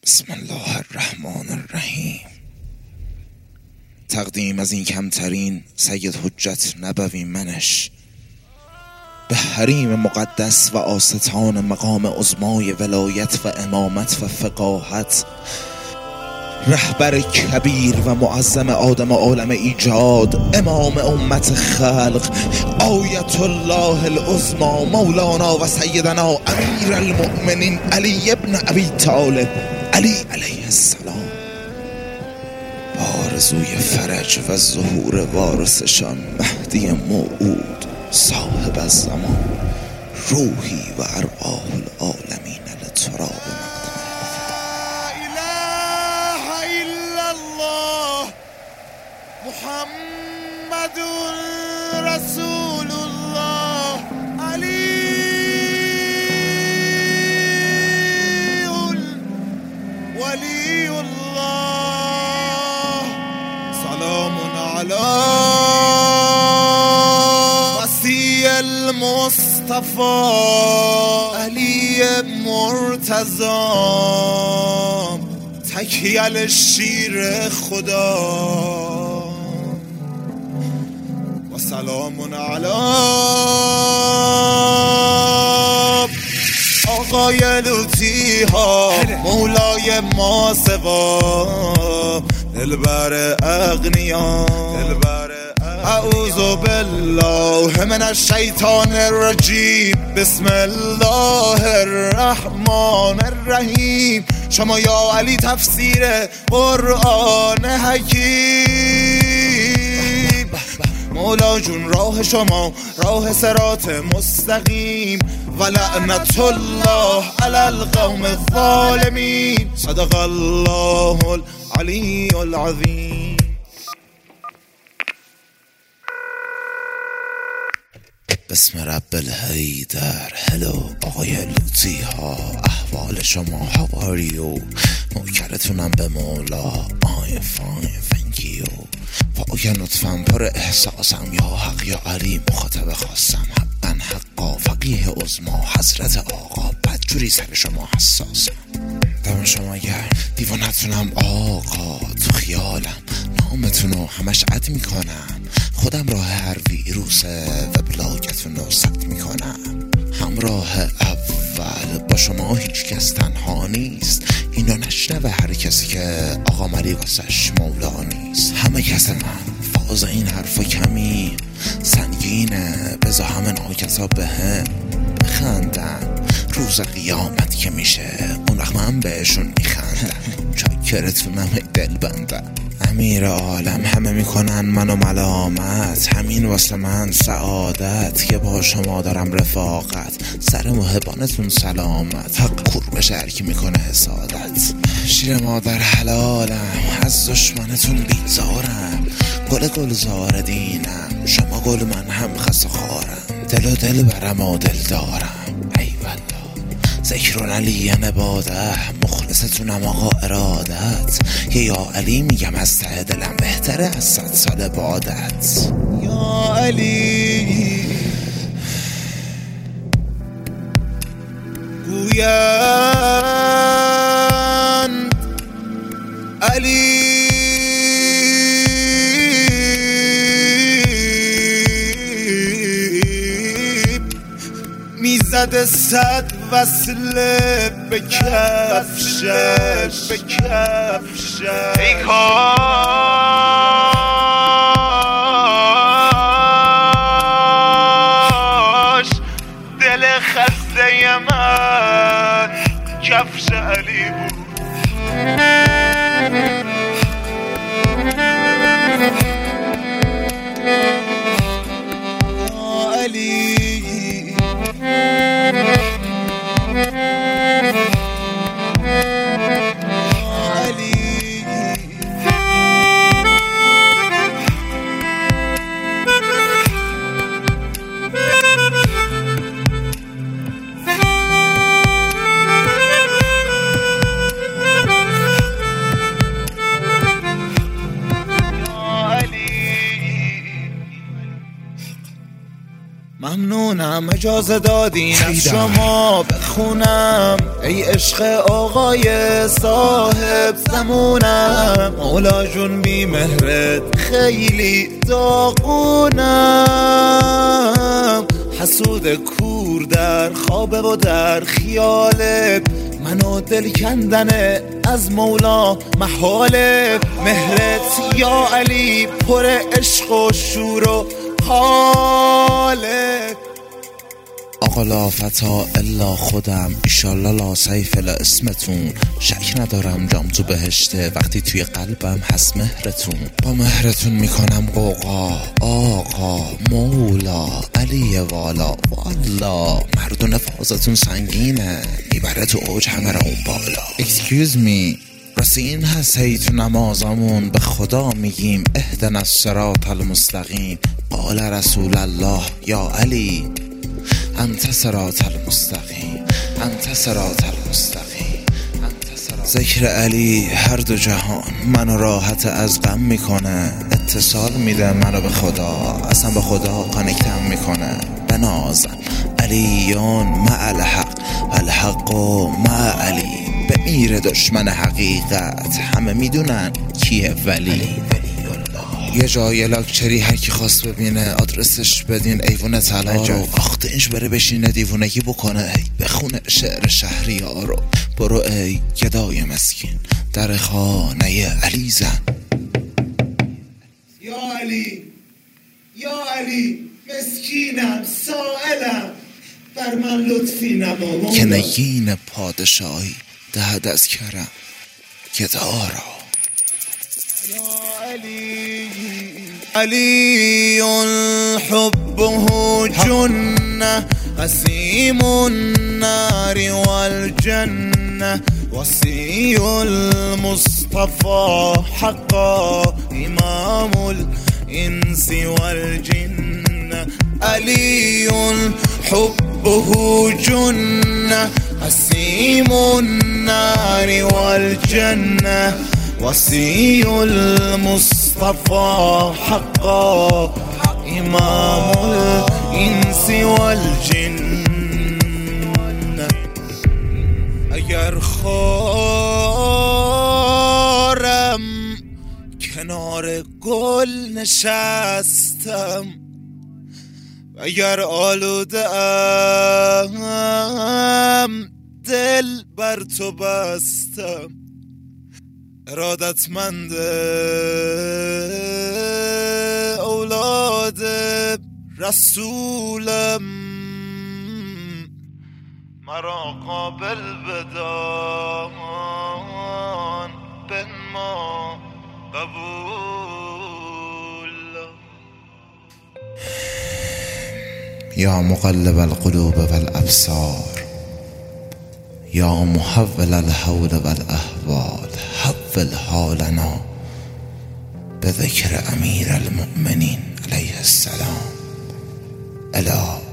بسم الله الرحمن الرحیم. تقدیم از این کمترین سید حجت نبوی منش به حریم مقدس و آستان مقام عظمای ولایت و امامت و فقاهت، رهبر کبیر و معظم آدم عالم ایجاد، امام امت خلق، آیت الله العظما، مولانا و سیدنا امیر المؤمنین علی ابن ابی طالب علی علیه السلام، آرزوی فرج و ظهور وارثشان مهدی موعود صاحب الزمان، روحی و ارواح العالمین لتراب محمد رسول الله علی ولی الله. سلام علی وصی المصطفى علی مرتضی، تکیل شیر خدا. سلام علی آقای لوطی ها، مولای ما سوا، دلبر اغنیا، اعوذ بالله من الشیطان الرجیم، بسم الله الرحمن الرحیم. شما یا علی تفسیر قرآن حکیم، مولا جون راه شما راه صراط مستقیم، و لعنت الله علی القوم الظالمین. صدق الله العلی العظیم. بسم رب الحیدر. هلو آقای لوطی ها، احوال شما هواریو؟ نوکرتونم به مولا. آی فاین فنکیو. پاکن لطفاً پر احساسم، یا حق یا علی مخاطب خواستم، حقا حقا فقیه عظما حضرت آقا، بدجوری سر شما حساسم، دم شما گرم، دیوانتونم آقا، تو خیالم نامتونو همش عد میکنم، خودم راه هر ویروسه و بلاگتونو ثبت میکنم، همراه اول با شما هیچ کس تنها نیست، اینو نشنوه هر کسی که آقا ملی واسش مولا نیست، همه کس من فاز این حرفا کمی سنگینه، بزا همه ناکسا به هم بخندن، روز قیامت که میشه اون وقت من بهشون میخندم، چاکرتونم دل بندم، امیر عالم همه میکنن منو ملامت، همین واسه من سعادت که با شما دارم رفاقت، سر محبانتون سلامت، حق کور شهر که میکنه حسادت، شیر مادر حلالم، از دشمنتون بیزارم، گل گلزار دینم، شما گل من هم خس و خارم، دل و دل برم و دل دارم، ای والله ذکرون علی عباده، مخلصتونم آقا ارادت، یا علی میگم از ته دلم بهتره از 100 سال بعدت، یا علی گویند علی میزد 100 وصله به کفشش، ای کاش دل خسته من کفش علی بود. علی ممنونم اجازه دادین از شما بخونم، ای عشق آقای صاحب زمونم. مولا جون بی مهرت خیلی داغونم، حسود کور در خوابه و در خیاله، منو دل کندنه از مولا محاله. مهرت یا علی پر عشق و شور و حاله. آقا لا فتا الا خودم، ایشالله لا سیف لا اسمتون. شک ندارم جام تو بهشته وقتی توی قلبم هست مهرتون. با مهرتون میکنم قوقا آقا مولا علی والا. والا مردون فازتون سنگینه، میبره تو اوج همه را اون بالا. Excuse me، راستی این هست هی تو نمازمون به خدا میگیم اهدنا الصراط المستقیم. قال رسول الله یا علی انت صراط المستقیم، انت صراط المستقیم. ذکر علی هر دو جهان منو راحت از غم میکنه، اتصال میده منو به خدا، اصلا به خدا کانکتم میکنه. بنازم علیون مع الحق و الحق مع علی. به میر دشمن حقیقت همه میدونن کیه ولی. یه جای لاکچری هر کی خواست ببینه آدرسش بدین ایوون طلا رو. آختینش بره بشینه دیوونگی بکنه، بخونه شعر شهریارو. برو ای گدای مسکین در خانه علی زن. یا علی یا علی مسکینم سائلم، بر من لطفی نما. که نگین پادشاهی دهد از کرم گدارا. یا علی علی حبه جنة قسیم النار والجنة وصی المصطفى حقا امام الانس والجن. علی حبه جنة قسیم النار والجنة وصی المصطفى حقا امام الانس والجن. اگر خارم کنار گل نشستم، اگر آلوده‌ام دل بر تو بستم، ارادتمند اولاد رسولم، مرا قابل بدان بنما قبول. یا مقلب القلوب والابصار، یا محول الحول والاحوال، حول حالنا بذکر امیر المؤمنین علیه السلام. الا